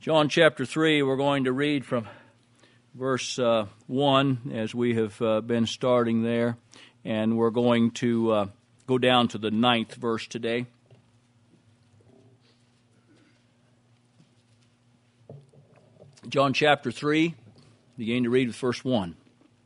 John chapter 3, we're going to read from verse 1 as we have been starting there, and we're going to go down to the 9th verse today. John chapter 3, beginning to read with verse 1.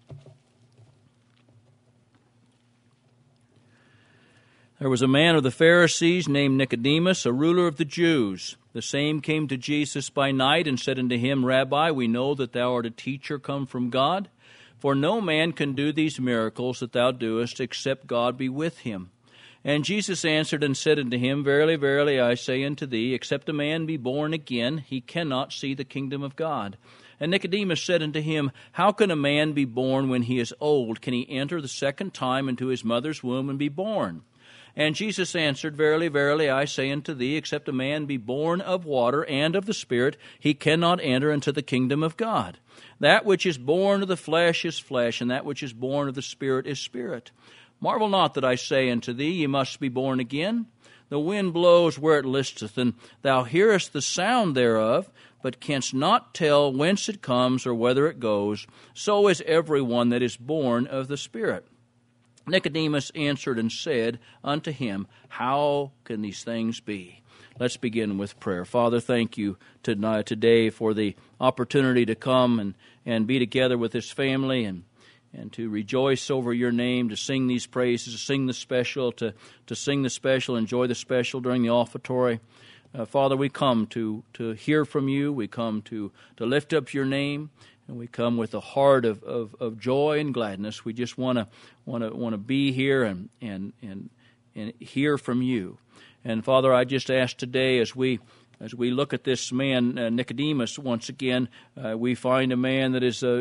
There was a man of the Pharisees named Nicodemus, a ruler of the Jews. The same came to Jesus by night and said unto him, Rabbi, we know that thou art a teacher come from God, for no man can do these miracles that thou doest, except God be with him. And Jesus answered and said unto him, Verily, verily, I say unto thee, except a man be born again, he cannot see the kingdom of God. And Nicodemus said unto him, How can a man be born when he is old? Can he enter the second time into his mother's womb and be born? And Jesus answered, Verily, verily, I say unto thee, except a man be born of water and of the Spirit, he cannot enter into the kingdom of God. That which is born of the flesh is flesh, and that which is born of the Spirit is spirit. Marvel not that I say unto thee, Ye must be born again. The wind blows where it listeth, and thou hearest the sound thereof, but canst not tell whence it comes or whither it goes. So is every one that is born of the Spirit. Nicodemus answered and said unto him, How can these things be? Let's begin with prayer. Father, thank you today for the opportunity to come and be together with this family and to rejoice over your name, to sing these praises, to sing the special, to sing the special, enjoy the special during the offertory. Father, we come to hear from you. We come to lift up your name. And we come with a heart of joy and gladness. We just want to be here and hear from you. And Father, I just ask today as we look at this man Nicodemus once again, we find a man that is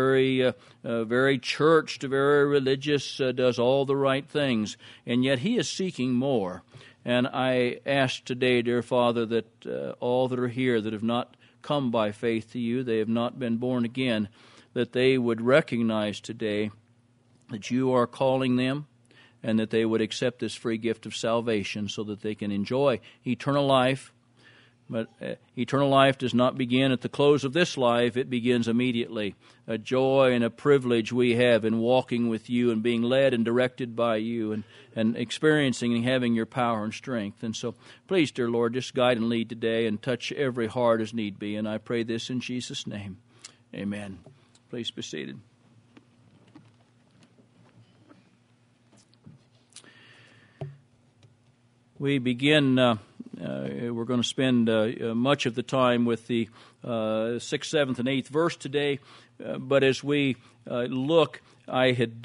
very churched, very religious, does all the right things, and yet he is seeking more. And I ask today, dear Father, that all that are here that have not come by faith to you, they have not been born again, that they would recognize today that you are calling them and that they would accept this free gift of salvation so that they can enjoy eternal life. But eternal life does not begin at the close of this life. It begins immediately. A joy and a privilege we have in walking with you and being led and directed by you and experiencing and having your power and strength. And so, please, dear Lord, just guide and lead today and touch every heart as need be. And I pray this in Jesus' name. Amen. Please be seated. We begin... we're going to spend much of the time with the 6th, 7th, and 8th verse today. But as we look, I had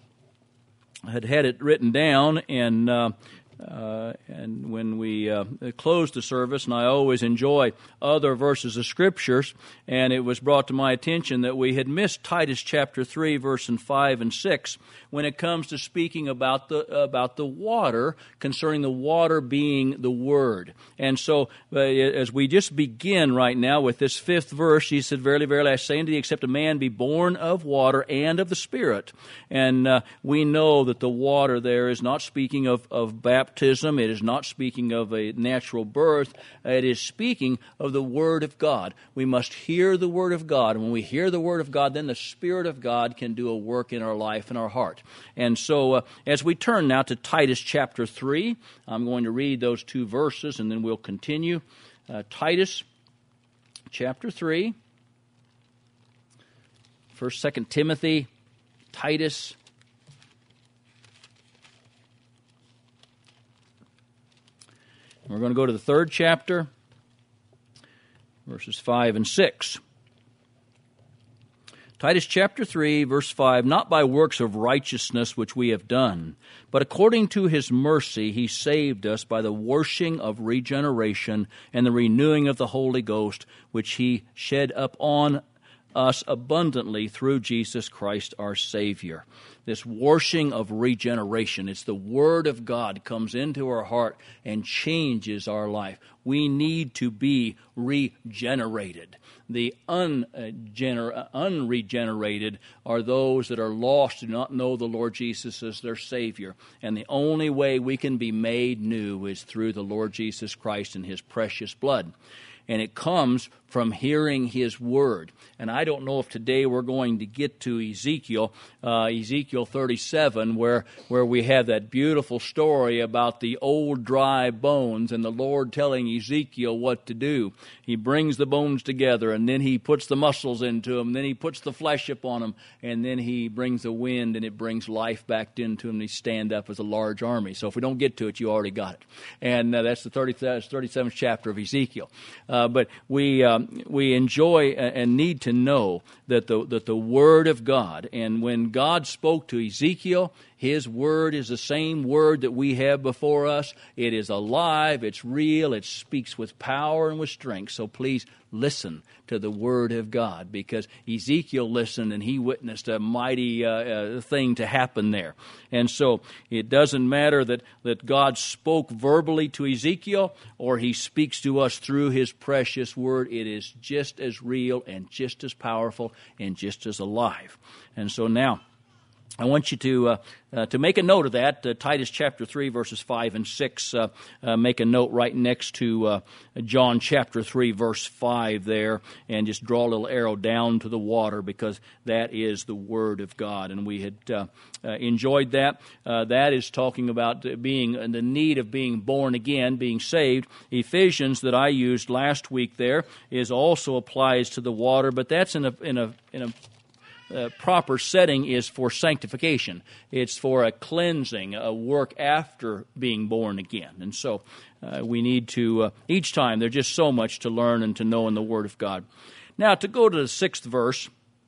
it written down, and when we closed the service, and I always enjoy other verses of Scriptures, and it was brought to my attention that we had missed Titus chapter 3, verses 5 and 6, when it comes to speaking about the water, concerning the water being the Word. And so, as we just begin right now with this 5th verse, he said, Verily, verily, I say unto thee, except a man be born of water and of the Spirit. And we know that the water there is not speaking of baptism. It is not speaking of a natural birth. It is speaking of the Word of God. We must hear the Word of God. And when we hear the Word of God, then the Spirit of God can do a work in our life and our heart. And so as we turn now to Titus chapter 3, I'm going to read those two verses and then we'll continue. Titus chapter 3, 1st, 2nd Timothy, Titus. We're going to go to the 3rd chapter, verses 5 and 6. Titus chapter 3, verse 5, Not by works of righteousness which we have done, but according to his mercy he saved us by the washing of regeneration and the renewing of the Holy Ghost, which he shed upon us abundantly through Jesus Christ our Savior. This washing of regeneration, it's the Word of God comes into our heart and changes our life. We need to be regenerated. The unregenerated are those that are lost, do not know the Lord Jesus as their Savior. And the only way we can be made new is through the Lord Jesus Christ and His precious blood. and it comes from hearing His Word. And I don't know if today we're going to get to Ezekiel 37, where we have that beautiful story about the old dry bones and the Lord telling Ezekiel what to do. He brings the bones together, and then He puts the muscles into them, then He puts the flesh upon them, and then He brings the wind, and it brings life back into them, and He stand up as a large army. So if we don't get to it, you already got it. And that's the 37th chapter of Ezekiel. But we enjoy and need to know that the Word of God, and when God spoke to Ezekiel, His Word is the same Word that we have before us. It is alive, it's real, it speaks with power and with strength. So please listen to the Word of God, because Ezekiel listened and he witnessed a mighty thing to happen there. And so it doesn't matter that God spoke verbally to Ezekiel or He speaks to us through His precious Word. It is just as real and just as powerful and just as alive. And so now, I want you to make a note of that. Titus chapter 3, verses 5 and 6. Make a note right next to John chapter 3, verse 5 there, and just draw a little arrow down to the water, because that is the Word of God. And we had enjoyed that. That is talking about being in the need of being born again, being saved. Ephesians, that I used last week there, is also applies to the water, but that's in a proper setting is for sanctification. It's for a cleansing, a work after being born again. And so we need to, each time, there's just so much to learn and to know in the Word of God. Now, to go to the 6th verse,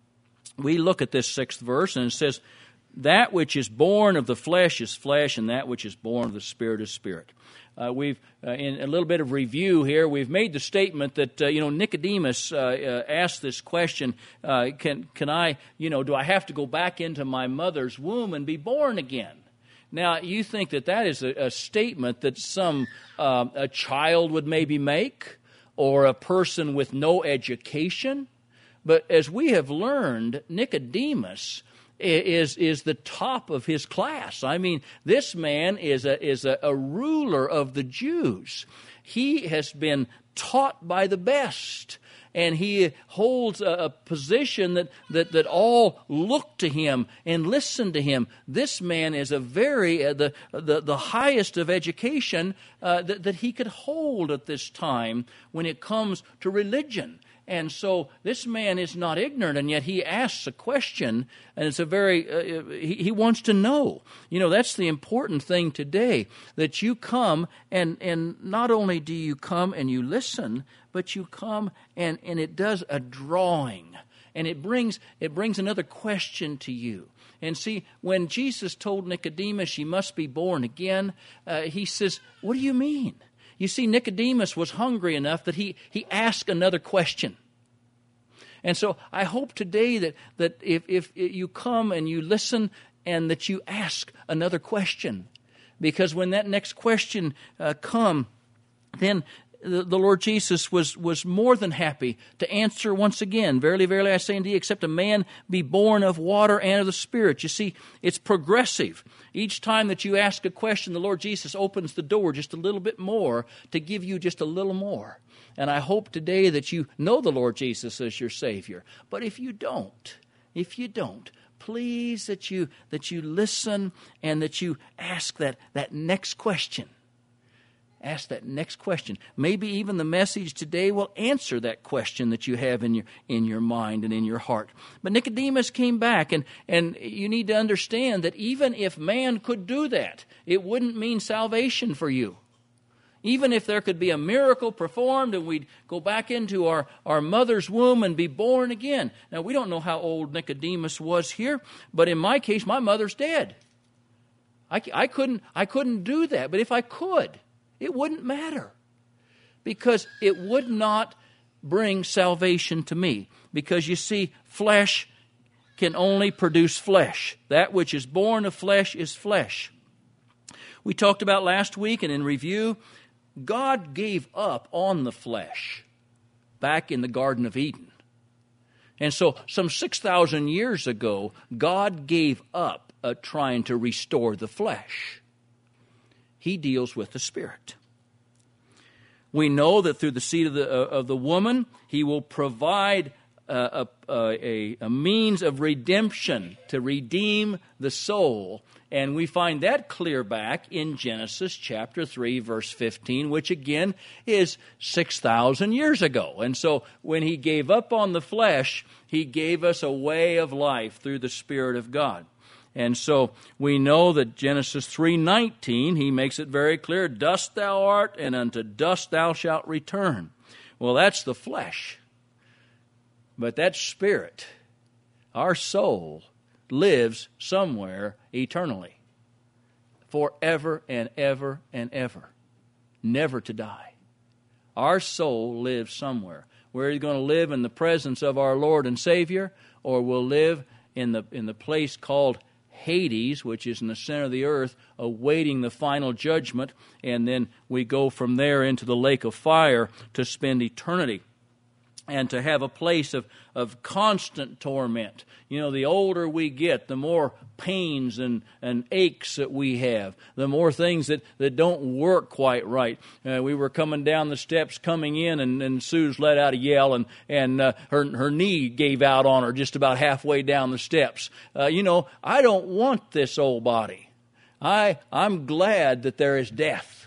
we look at this 6th verse, and it says, that which is born of the flesh is flesh, and that which is born of the Spirit is spirit. We've, in a little bit of review here, we've made the statement that, Nicodemus asked this question, can I, do I have to go back into my mother's womb and be born again? Now, you think that is a statement that a child would maybe make, or a person with no education? But as we have learned, Nicodemus is the top of his class. I mean, this man is a ruler of the Jews. He has been taught by the best, and he holds a position that all look to him and listen to him. This man is a very the highest of education that he could hold at this time when it comes to religion. And so this man is not ignorant, and yet he asks a question, and it's a very, he wants to know. That's the important thing today, that you come, and not only do you come and you listen, but you come and it does a drawing, and it brings another question to you. And see, when Jesus told Nicodemus, you must be born again, he says, what do you mean? You see, Nicodemus was hungry enough that he asked another question. And so I hope today that if you come and you listen, and that you ask another question. Because when that next question come, then the Lord Jesus was more than happy to answer once again. Verily, verily, I say unto you, except a man be born of water and of the Spirit. You see, it's progressive. Each time that you ask a question, the Lord Jesus opens the door just a little bit more to give you just a little more. And I hope today that you know the Lord Jesus as your Savior. But if you don't, please that you listen and that you ask that next question. Ask that next question. Maybe even the message today will answer that question that you have in your mind and in your heart. But Nicodemus came back, and you need to understand that even if man could do that, it wouldn't mean salvation for you. Even if there could be a miracle performed and we'd go back into our mother's womb and be born again. Now, we don't know how old Nicodemus was here, but in my case, my mother's dead. I couldn't do that, but if I could, it wouldn't matter, because it would not bring salvation to me. Because you see, flesh can only produce flesh. That which is born of flesh is flesh. We talked about last week, and in review, God gave up on the flesh back in the Garden of Eden. And so some 6,000 years ago, God gave up trying to restore the flesh. He deals with the Spirit. We know that through the seed of the woman, he will provide a means of redemption to redeem the soul. And we find that clear back in Genesis chapter 3, verse 15, which again is 6,000 years ago. And so when he gave up on the flesh, he gave us a way of life through the Spirit of God. And so we know that Genesis 3:19, he makes it very clear, dust thou art, and unto dust thou shalt return. Well, that's the flesh. But that spirit, our soul, lives somewhere eternally, forever and ever and ever, never to die. Our soul lives somewhere. We're either going to live in the presence of our Lord and Savior, or we'll live in the place called Hades, which is in the center of the earth, awaiting the final judgment, and then we go from there into the lake of fire to spend eternity and to have a place of constant torment. You know, the older we get, the more pains and aches that we have, the more things that don't work quite right. We were coming down the steps, coming in, and Sue's let out a yell, and her knee gave out on her just about halfway down the steps. I don't want this old body. I'm glad that there is death,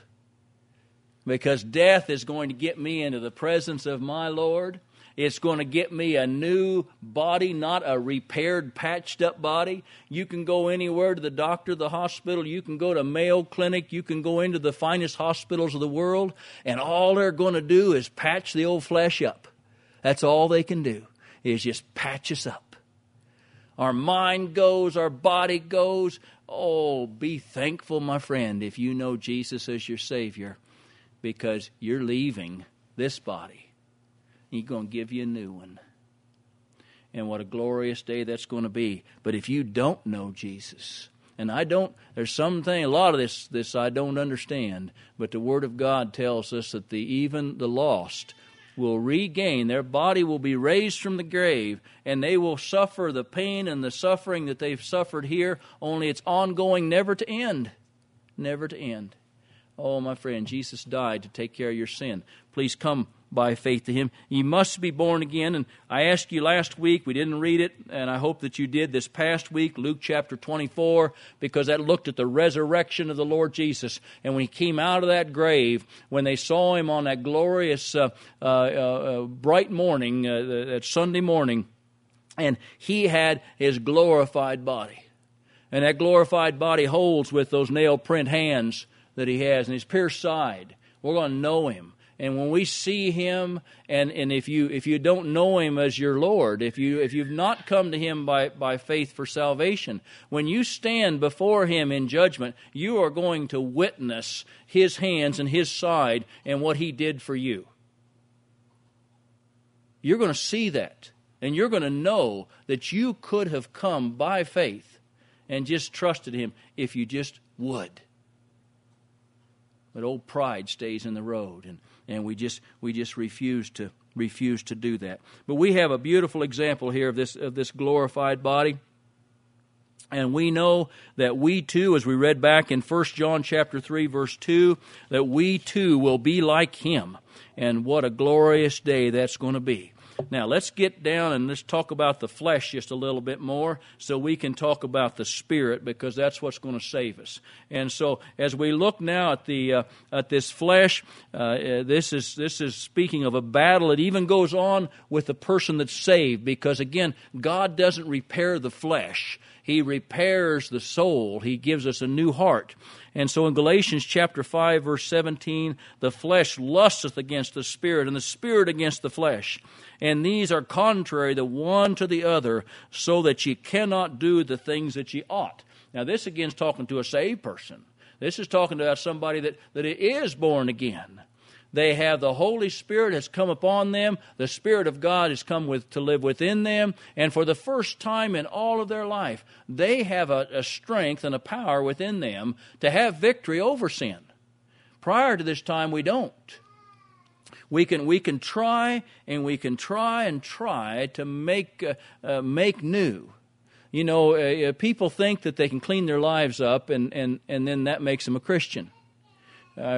because death is going to get me into the presence of my Lord. It's going to get me a new body, not a repaired, patched-up body. You can go anywhere, to the doctor, the hospital. You can go to Mayo Clinic. You can go into the finest hospitals of the world, and all they're going to do is patch the old flesh up. That's all they can do, is just patch us up. Our mind goes, our body goes. Oh, be thankful, my friend, if you know Jesus as your Savior, because you're leaving this body. He's going to give you a new one. And what a glorious day that's going to be. But if you don't know Jesus, and there's something, a lot of this I don't understand, but the Word of God tells us that even the lost will regain, their body will be raised from the grave, and they will suffer the pain and the suffering that they've suffered here, only it's ongoing, never to end. Never to end. Oh, my friend, Jesus died to take care of your sin. Please come by faith to Him. You must be born again. And I asked you last week, we didn't read it, and I hope that you did this past week, Luke chapter 24, because that looked at the resurrection of the Lord Jesus. And when He came out of that grave, when they saw Him on that glorious bright morning, that Sunday morning, and He had His glorified body. And that glorified body holds with those nail print hands that He has and His pierced side. We're going to know Him. And when we see Him, and if you don't know Him as your Lord, if you've not come to Him by faith for salvation, when you stand before Him in judgment, you are going to witness His hands and His side and what He did for you. You're going to see that, and you're going to know that you could have come by faith and just trusted Him if you just would. But old pride stays in the road, and we just refuse to do that. But we have a beautiful example here of this glorified body. And we know that we too, as we read back in 1 John chapter 3, verse 2, that we too will be like Him. And what a glorious day that's going to be. Now, let's get down and let's talk about the flesh just a little bit more so we can talk about the Spirit, because that's what's going to save us. And so as we look now at this flesh, this is speaking of a battle. It even goes on with the person that's saved, because, again, God doesn't repair the flesh. He repairs the soul. He gives us a new heart. And so in Galatians chapter 5, verse 17, the flesh lusteth against the Spirit, and the Spirit against the flesh. And these are contrary the one to the other, so that ye cannot do the things that ye ought. Now this again is talking to a saved person. This is talking about somebody that is born again. They have the Holy Spirit has come upon them. The Spirit of God has come to live within them. And for the first time in all of their life, they have a strength and a power within them to have victory over sin. Prior to this time, we don't. We can try and we can try to make new. You know, people think that they can clean their lives up, and then that makes them a Christian.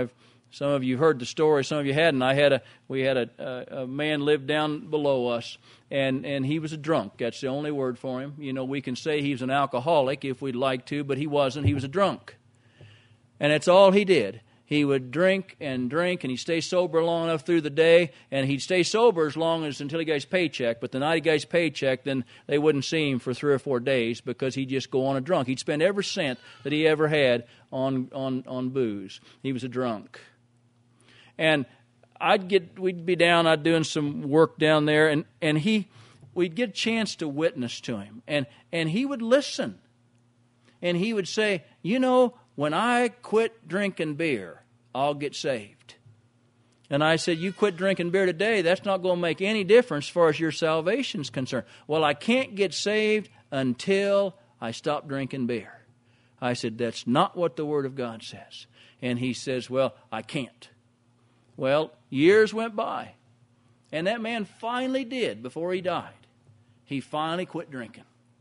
Some of you heard the story, some of you hadn't. We had a man lived down below us, and he was a drunk. That's the only word for him. You know, we can say he was an alcoholic if we'd like to, but he wasn't. He was a drunk. And that's all he did. He would drink, and he'd stay sober long enough through the day, and he'd stay sober as long as until he got his paycheck. But the night he got his paycheck, then they wouldn't see him for 3 or 4 days because he'd just go on a drunk. He'd spend every cent that he ever had on booze. He was a drunk. And we'd be down, I'd doing some work down there, and we'd get a chance to witness to him. And he would listen. And he would say, you know, when I quit drinking beer, I'll get saved. And I said, you quit drinking beer today, that's not going to make any difference as far as your salvation's concerned. Well, I can't get saved until I stop drinking beer. I said, that's not what the Word of God says. And he says, well, I can't. Well, years went by, and that man finally did before he died. He finally quit drinking.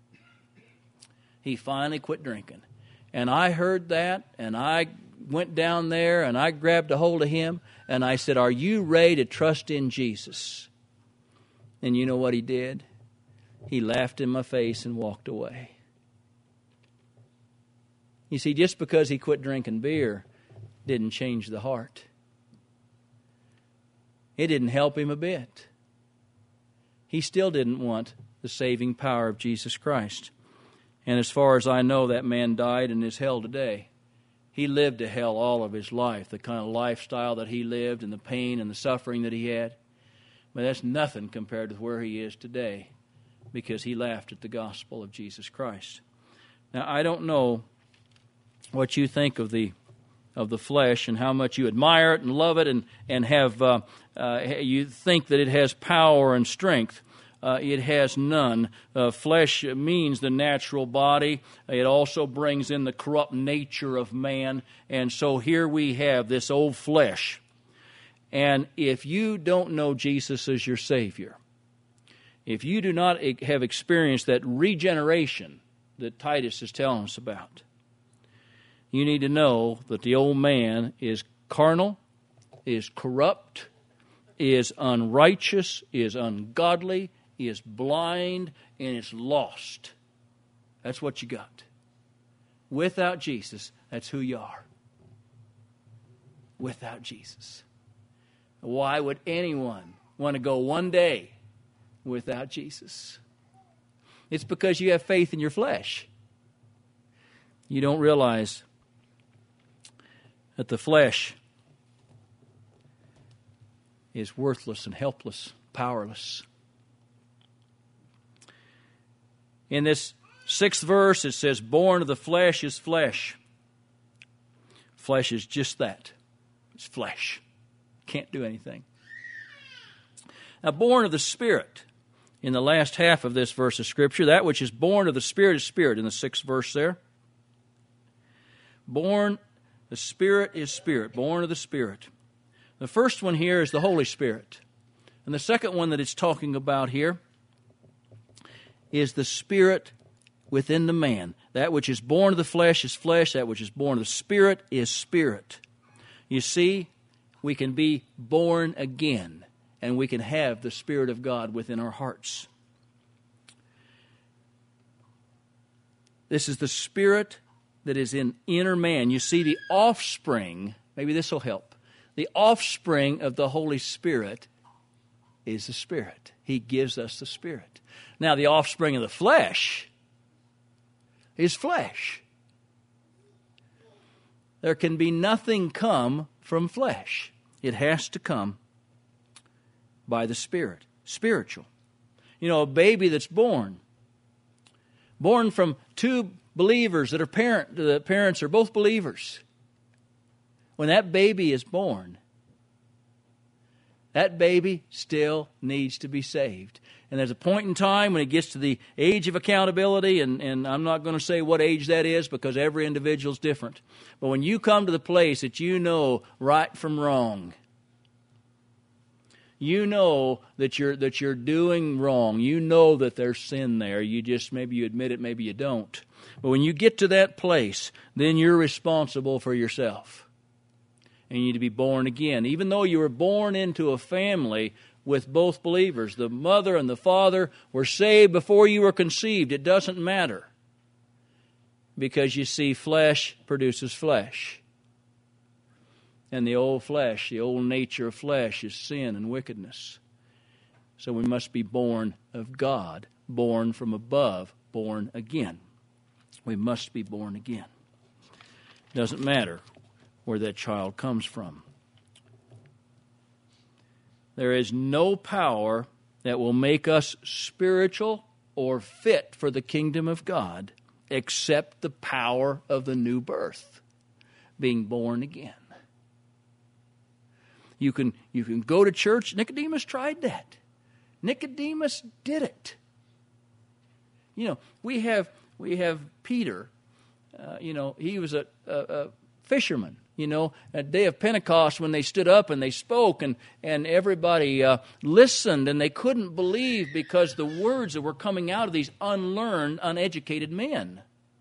He finally quit drinking. And I heard that, and I went down there, and I grabbed a hold of him, and I said, are you ready to trust in Jesus? And you know what he did? He laughed in my face and walked away. You see, just because he quit drinking beer didn't change the heart. It didn't help him a bit. He still didn't want the saving power of Jesus Christ. And as far as I know, that man died in his hell today. He lived a hell all of his life, the kind of lifestyle that he lived and the pain and the suffering that he had. But that's nothing compared to where he is today because he laughed at the gospel of Jesus Christ. Now, I don't know what you think of the flesh and how much you admire it and love it and have you think that it has power and strength. It has none. Flesh means the natural body. It also brings in the corrupt nature of man. And so here we have this old flesh. And if you don't know Jesus as your Savior, if you do not have experienced that regeneration that Titus is telling us about, you need to know that the old man is carnal, is corrupt, is unrighteous, is ungodly, is blind, and is lost. That's what you got. Without Jesus, that's who you are. Without Jesus. Why would anyone want to go one day without Jesus? It's because you have faith in your flesh. You don't realize that the flesh is worthless and helpless, powerless. In this 6th verse, it says, born of the flesh is flesh. Flesh is just that. It's flesh. Can't do anything. Now, born of the Spirit, in the last half of this verse of Scripture, that which is born of the Spirit is spirit, in the 6th verse there. Born, the Spirit is spirit, born of the Spirit. The first one here is the Holy Spirit. And the second one that it's talking about here is the Spirit within the man. That which is born of the flesh is flesh. That which is born of the Spirit is spirit. You see, we can be born again, and we can have the Spirit of God within our hearts. This is the Spirit that is in inner man. You see, the offspring, maybe this will help. The offspring of the Holy Spirit is the Spirit. He gives us the Spirit. Now, the offspring of the flesh is flesh. There can be nothing come from flesh. It has to come by the Spirit, spiritual. You know, a baby that's born from two believers that are the parents are both believers. When that baby is born, that baby still needs to be saved. And there's a point in time when it gets to the age of accountability, and I'm not going to say what age that is because every individual is different. But when you come to the place that you know right from wrong, you know that you're doing wrong, you know that there's sin there, maybe you admit it, maybe you don't. But when you get to that place, then you're responsible for yourself. and you need to be born again. Even though you were born into a family with both believers, the mother and the father were saved before you were conceived, it doesn't matter. Because you see, flesh produces flesh. And the old flesh, the old nature of flesh is sin and wickedness. So we must be born of God, born from above, born again. We must be born again. Doesn't matter where that child comes from. There is no power that will make us spiritual or fit for the kingdom of God except the power of the new birth, being born again. You can go to church. Nicodemus tried that. Nicodemus did it. You know, we have Peter. He was a fisherman. You know, at the day of Pentecost when they stood up and they spoke and everybody listened, and they couldn't believe because the words that were coming out of these unlearned, uneducated men.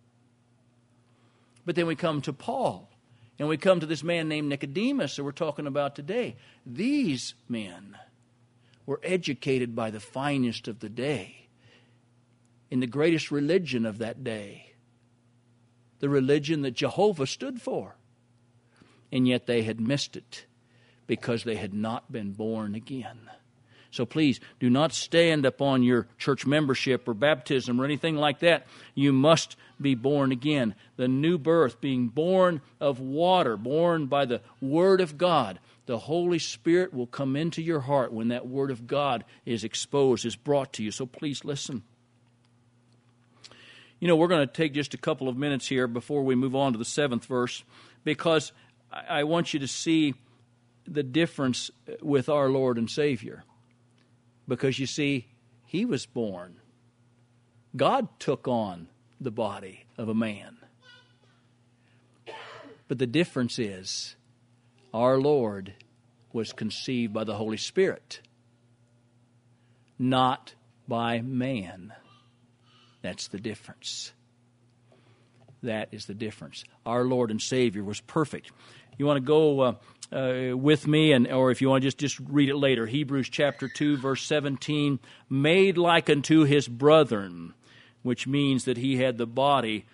But then we come to Paul, and we come to this man named Nicodemus that we're talking about today. These men were educated by the finest of the day in the greatest religion of that day, the religion that Jehovah stood for. And yet they had missed it because they had not been born again. So please, do not stand upon your church membership or baptism or anything like that. You must be born again. The new birth, being born of water, born by the Word of God. The Holy Spirit will come into your heart when that Word of God is exposed, is brought to you. So please listen. You know, we're going to take just a couple of minutes here before we move on to the 7th verse, because I want you to see the difference with our Lord and Savior. Because you see, He was born. God took on the body of a man. But the difference is, our Lord was conceived by the Holy Spirit, not by man. That's the difference. That is the difference. Our Lord and Savior was perfect. You want to go with me, or if you want to just read it later. Hebrews chapter 2, verse 17, made like unto his brethren, which means that he had the body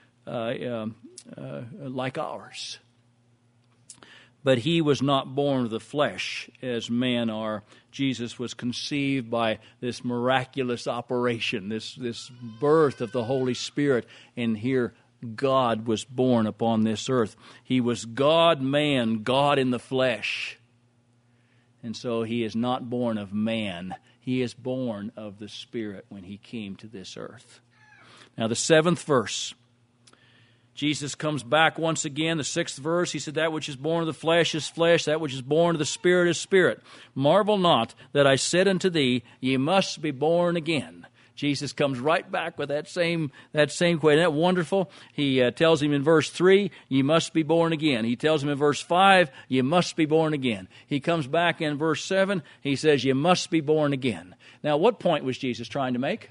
like ours. But he was not born of the flesh as men are. Jesus was conceived by this miraculous operation, this birth of the Holy Spirit, and here God was born upon this earth. He was God-man, God in the flesh. And so He is not born of man. He is born of the Spirit when He came to this earth. Now the 7th verse. Jesus comes back once again. The 6th verse, He said, that which is born of the flesh is flesh, that which is born of the Spirit is spirit. Marvel not that I said unto thee, ye must be born again. Jesus comes right back with that same question. Isn't that wonderful? He tells him in verse 3, you must be born again. He tells him in verse 5, you must be born again. He comes back in verse 7, He says, you must be born again. Now, what point was Jesus trying to make?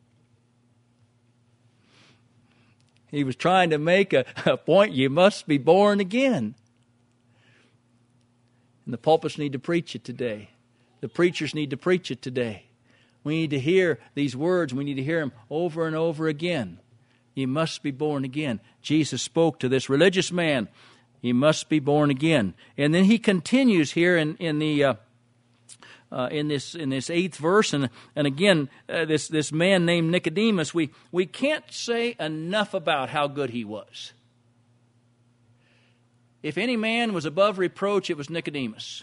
He was trying to make a point, you must be born again. And the pulpits need to preach it today. The preachers need to preach it today. We need to hear these words. We need to hear them over and over again. You must be born again. Jesus spoke to this religious man. You must be born again. And then He continues here in this 8th verse, and again, this man named Nicodemus. We can't say enough about how good he was. If any man was above reproach, it was Nicodemus.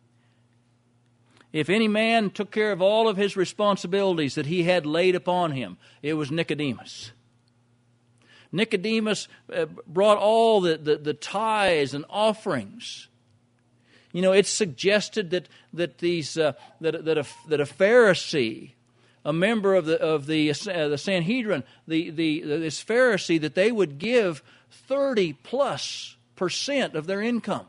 If any man took care of all of his responsibilities that he had laid upon him, it was Nicodemus. Nicodemus brought all the tithes and offerings. You know, it's suggested that a Pharisee, a member of the Sanhedrin, this Pharisee, that they would give 30+% of their income.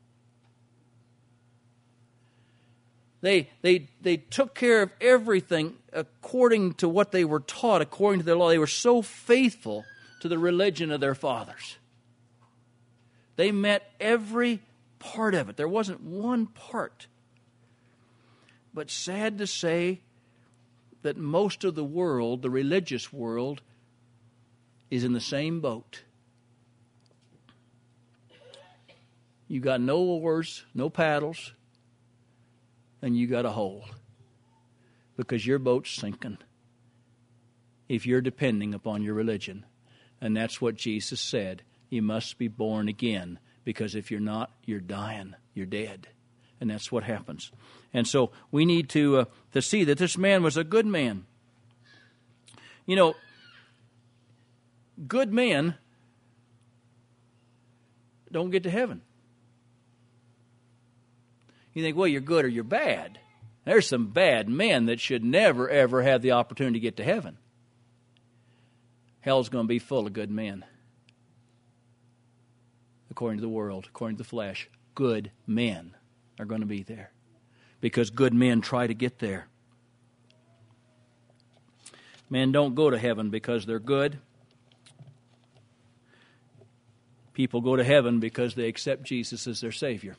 They took care of everything according to what they were taught, according to their law. They were so faithful to the religion of their fathers. They met every part of it. There wasn't one part. But sad to say that most of the world, the religious world, is in the same boat. You got no oars, no paddles, and you got a hole because your boat's sinking if you're depending upon your religion. And that's what Jesus said. You must be born again, because if you're not, you're dying, you're dead. And that's what happens. And so we need to see that this man was a good man. You know, good men don't get to heaven. You think, well, you're good or you're bad. There's some bad men that should never, ever have the opportunity to get to heaven. Hell's going to be full of good men. According to the world, according to the flesh, good men are going to be there, because good men try to get there. Men don't go to heaven because they're good. People go to heaven because they accept Jesus as their Savior.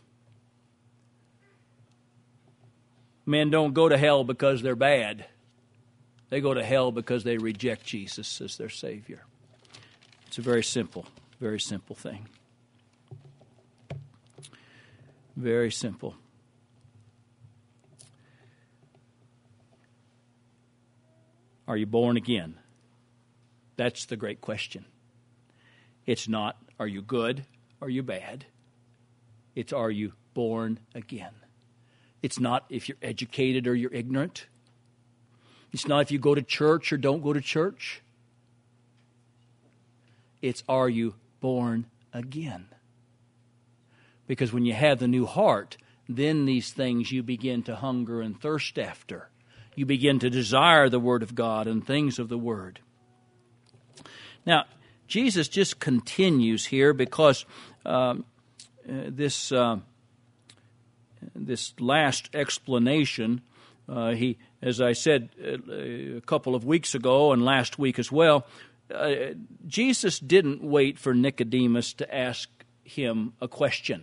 Men don't go to hell because they're bad. They go to hell because they reject Jesus as their Savior. It's a very simple thing. Very simple. Are you born again? That's the great question. It's not, are you good? Are you bad? It's, are you born again? It's not if you're educated or you're ignorant. It's not if you go to church or don't go to church. It's, are you born again? Because when you have the new heart, then these things you begin to hunger and thirst after. You begin to desire the Word of God and things of the Word. Now, Jesus just continues here because this last explanation, he, as I said a couple of weeks ago and last week as well, Jesus didn't wait for Nicodemus to ask him a question.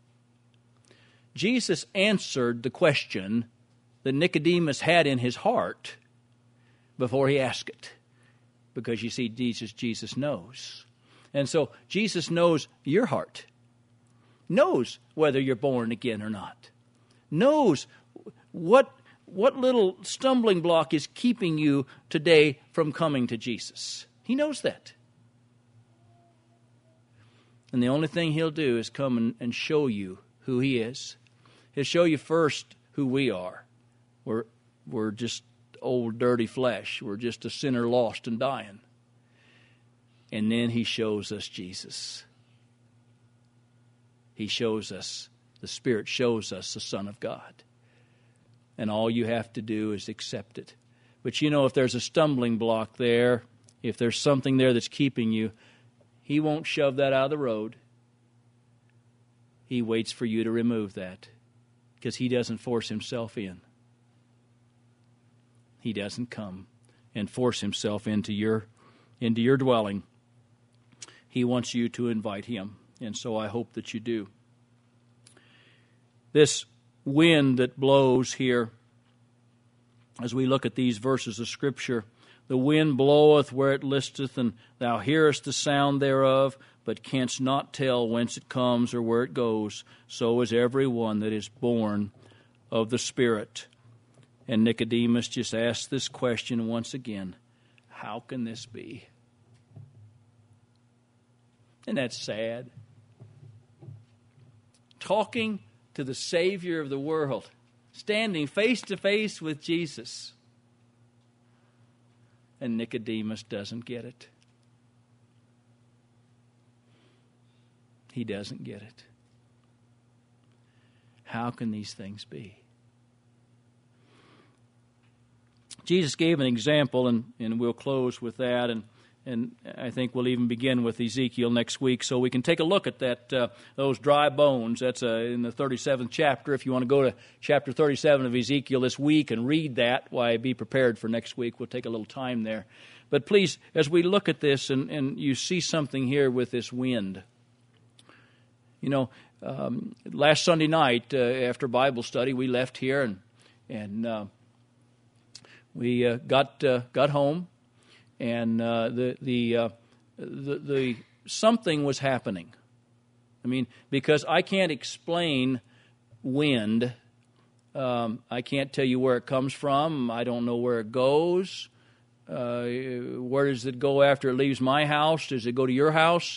Jesus answered the question that Nicodemus had in his heart before he asked it. Because you see, Jesus knows. And so Jesus knows your heart. Knows whether you're born again or not. Knows what little stumbling block is keeping you today from coming to Jesus. He knows that. And the only thing He'll do is come and show you who He is. He'll show you first who we are. We're just old dirty flesh. We're just a sinner lost and dying. And then He shows us Jesus. He shows us, the Spirit shows us the Son of God. And all you have to do is accept it. But you know, if there's a stumbling block there, if there's something there that's keeping you, He won't shove that out of the road. He waits for you to remove that, because He doesn't force Himself in. He doesn't come and force Himself into your dwelling. He wants you to invite Him, and so I hope that you do. This wind that blows here, as we look at these verses of Scripture, the wind bloweth where it listeth, and thou hearest the sound thereof, but canst not tell whence it comes or where it goes. So is every one that is born of the Spirit. And Nicodemus just asked this question once again: how can this be? Isn't that sad? Talking to the Savior of the world, standing face to face with Jesus. And Nicodemus doesn't get it. He doesn't get it. How can these things be? Jesus gave an example, and we'll close with that, and I think we'll even begin with Ezekiel next week, so we can take a look at that those dry bones. That's in the 37th chapter. If you want to go to chapter 37 of Ezekiel this week and read that, why, be prepared for next week. We'll take a little time there. But please, as we look at this, and you see something here with this wind, Last Sunday night after Bible study, we left here and we got home, and the something was happening. I mean, because I can't explain wind. I can't tell you where it comes from. I don't know where it goes. Where does it go after it leaves my house? Does it go to your house?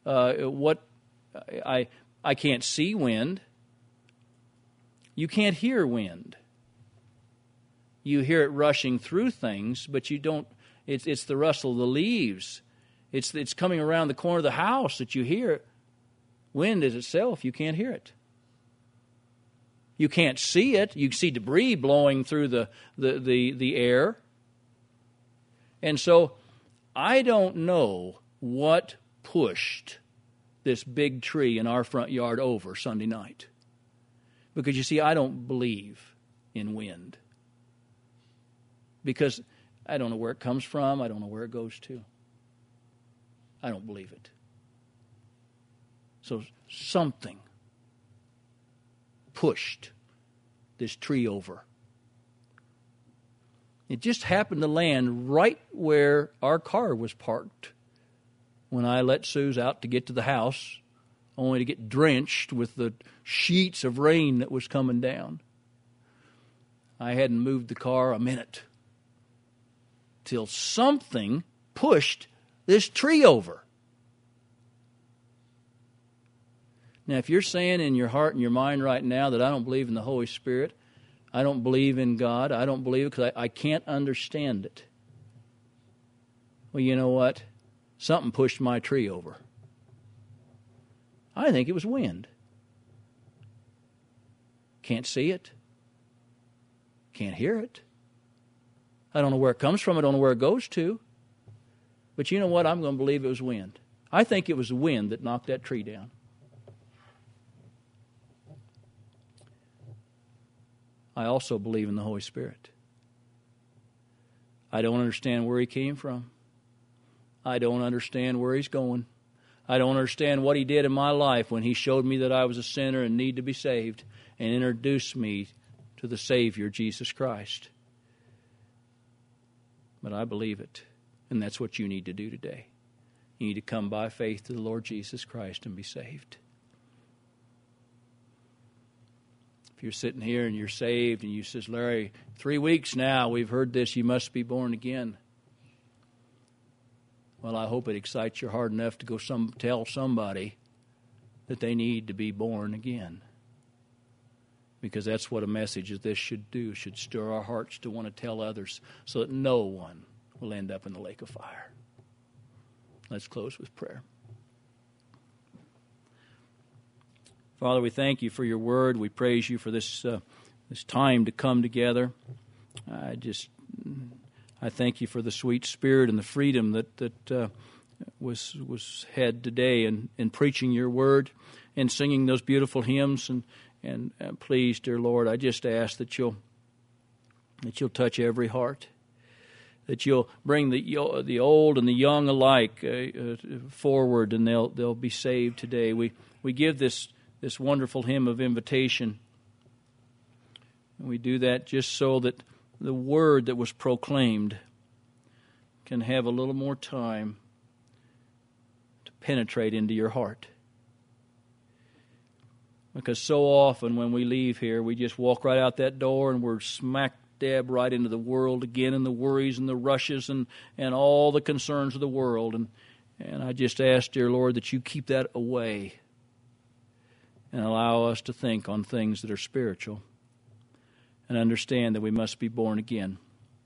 I can't see wind. You can't hear wind. You hear it rushing through things, but you don't. It's the rustle of the leaves. It's coming around the corner of the house that you hear. Wind is itself. You can't hear it. You can't see it. You see debris blowing through the air. And so I don't know what pushed this big tree in our front yard over Sunday night. Because you see, I don't believe in wind. Because I don't know where it comes from. I don't know where it goes to. I don't believe it. So something pushed this tree over. It just happened to land right where our car was parked when I let Suze out to get to the house, only to get drenched with the sheets of rain that was coming down. I hadn't moved the car a minute till something pushed this tree over. Now, if you're saying in your heart and your mind right now that I don't believe in the Holy Spirit, I don't believe in God, I don't believe it because I can't understand it. Well, you know what? Something pushed my tree over. I think it was wind. Can't see it. Can't hear it. I don't know where it comes from. I don't know where it goes to. But you know what? I'm going to believe it was wind. I think it was the wind that knocked that tree down. I also believe in the Holy Spirit. I don't understand where He came from. I don't understand where He's going. I don't understand what He did in my life when He showed me that I was a sinner and need to be saved and introduced me to the Savior, Jesus Christ. But I believe it, and that's what you need to do today. You need to come by faith to the Lord Jesus Christ and be saved. If you're sitting here and you're saved and you says, Larry, 3 weeks now we've heard this, you must be born again. Well, I hope it excites your heart enough to go tell somebody that they need to be born again. Because that's what a message of this should do, should stir our hearts to want to tell others so that no one will end up in the lake of fire. Let's close with prayer. Father, we thank you for your word. We praise you for this time to come together. I thank you for the sweet spirit and the freedom that was had today in preaching your word and singing those beautiful hymns. And please, dear Lord, I just ask that you'll touch every heart, that you'll bring the old and the young alike forward, and they'll be saved today. We give this wonderful hymn of invitation. And we do that just so that the word that was proclaimed can have a little more time to penetrate into your heart. Because so often when we leave here, we just walk right out that door and we're smack dab right into the world again, and the worries and the rushes and all the concerns of the world. And I just ask, dear Lord, that you keep that away and allow us to think on things that are spiritual and understand that we must be born again.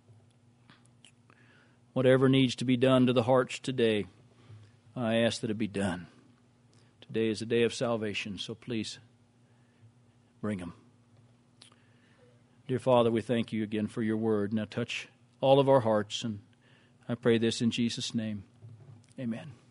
Whatever needs to be done to the hearts today, I ask that it be done. Today is the day of salvation, so please bring them. Dear Father, we thank you again for your word. Now touch all of our hearts, and I pray this in Jesus' name. Amen.